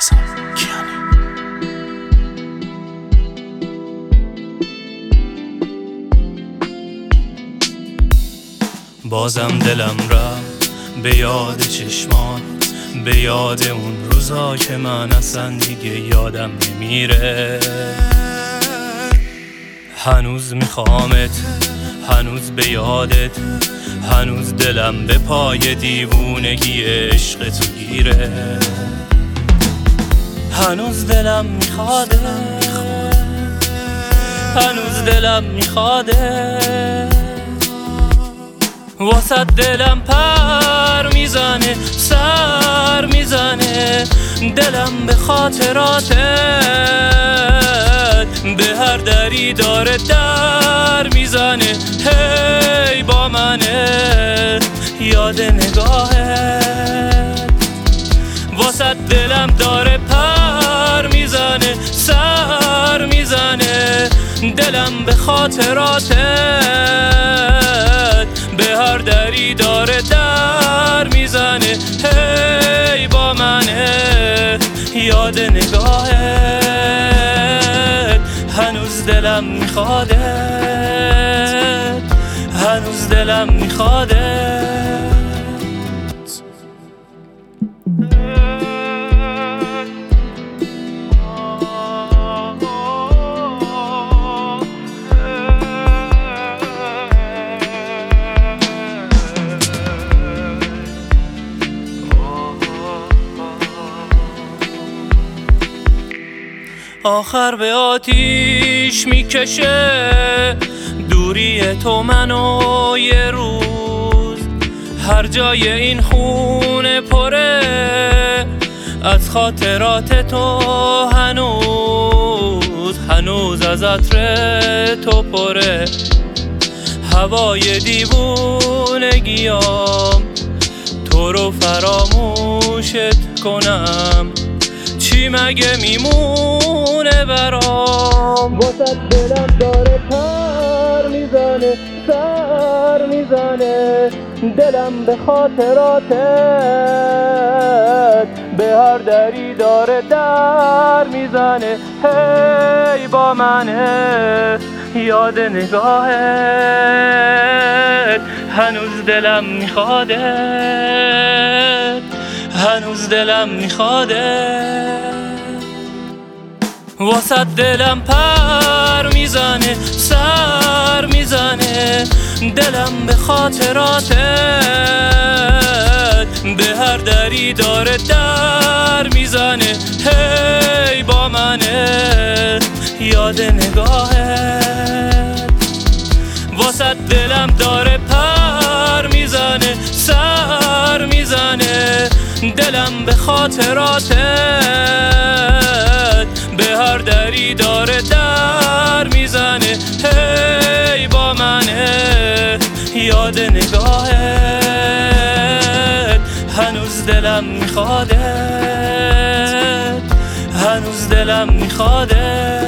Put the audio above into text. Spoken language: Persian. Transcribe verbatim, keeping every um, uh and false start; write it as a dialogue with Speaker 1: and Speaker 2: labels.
Speaker 1: رضا کیانی. بازم دلم رفت به یاد چشمان، به یاد اون روزا که من اصلا دیگه یادم نمیره. هنوز میخوامت، هنوز به یادت، هنوز دلم به پای دیوونگی عشق تو گیره. هنوز دلم میخواده، هنوز دلم میخواده، واسه دلم پر میزنه، سر میزنه، دلم به خاطراتت، به هر دری داره در میزنه. هی با منه یاد نگاهت، واسه دلم داره پر میزنه، سر میزنه، دلم به خاطراتت، به هر دری داره در میزنه. هی با منه یاد نگاهت، هنوز دلم میخوادت، هنوز دلم میخوادت. آخر به آتیش میکشه دوری تو منو یه روز، هر جای این خونه پره از خاطرات تو، هنوز هنوز از عطر تو پره. هوای دیوونگیام تو رو فراموشت کنم، چی مگه میمونه برام؟ واسه دلم داره پر میزنه، سر میزنه، دلم به خاطراتت، به هر دری داره در میزنه. هی با منه یاد نگاهت، هنوز دلم میخوادت، هنوز دلم میخوادت، واسه دلم پر میزنه، سر میزنه، دلم به خاطراتت، به هر دری داره در میزنه. هی با منه یاد نگاهت، واسه دلم داره پر میزنه، سر میزنه، دلم به خاطراتت، به هر دری داره در میزنه. هی با منه یاد نگاهت، هنوز دلم میخوادت، هنوز دلم میخوادت.